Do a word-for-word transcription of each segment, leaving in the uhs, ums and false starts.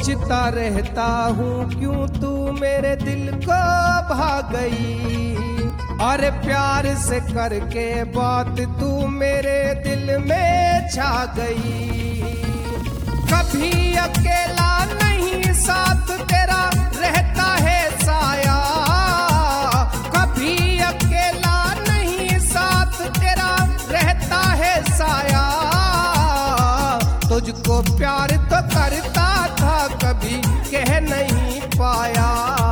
सोचता रहता हूँ क्यों तू मेरे दिल को भा गई। और प्यार से करके बात तू मेरे दिल में छा गई। कभी अकेला नहीं साथ तेरा रहता है साया। कभी अकेला नहीं साथ तेरा रहता है साया। तुझको प्यार तो करता था कभी कह नहीं पाया।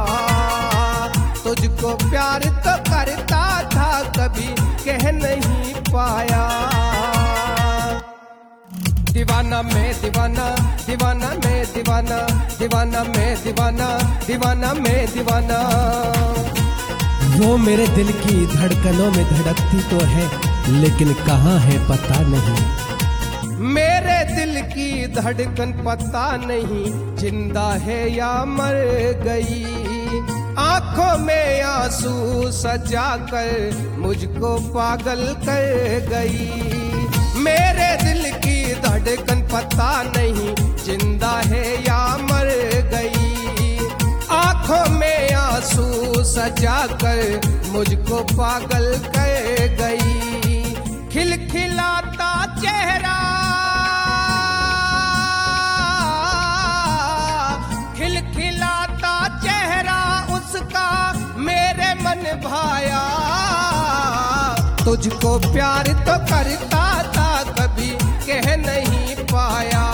तुझको प्यार तो करता था कभी कह नहीं पाया। दीवाना मैं दीवाना दीवाना मैं दीवाना दीवाना मैं दीवाना दीवाना मैं दीवाना। वो मेरे दिल की धड़कनों में धड़कती तो है लेकिन कहाँ है पता नहीं। मेरे दिल की धड़कन पता नहीं जिंदा है या मर गई। आंखों में आंसू सजा कर मुझको पागल कर गई। मेरे दिल की धड़कन पता नहीं जिंदा है या मर गई। आंखों में आंसू सजा कर मुझको पागल कर गई। खिलखिलाता चेहरा खिलखिलाता चेहरा उसका मेरे मन भाया। तुझको प्यार तो करता था कभी कह नहीं पाया।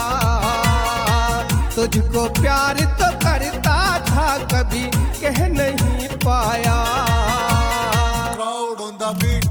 तुझको प्यार तो करता था कभी कह नहीं पाया। Crowd on the beat.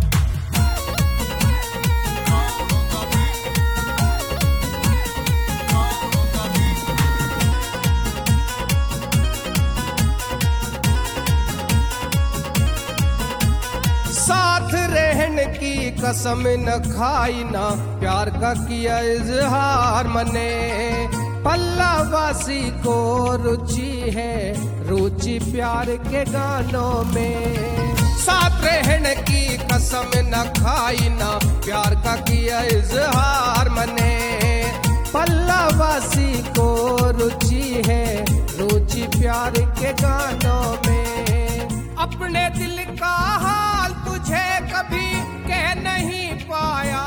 साथ रहने की कसम न खाई ना प्यार का किया इजहार मने। पल्लावासी को रुचि है रुचि प्यार के गानों में। साथ रहने की कसम न खाई ना प्यार का किया इजहार मने। पल्लावासी को रुचि है रुचि प्यार के गानों में। अपने दिल का हाल तुझे कभी कह नहीं पाया।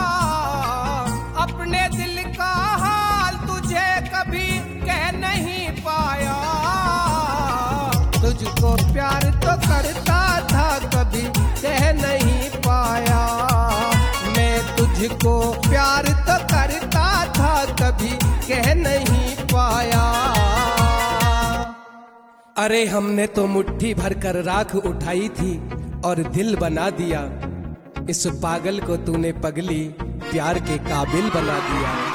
अपने दिल का हाल तुझे कभी कह नहीं पाया। तुझको प्यार तो करता था कभी कह नहीं पाया। मैं तुझको प्यार तो करता था कभी कह नहीं पाया। अरे हमने तो मुट्ठी भर कर राख उठाई थी और दिल बना दिया। इस पागल को तूने पगली प्यार के काबिल बना दिया।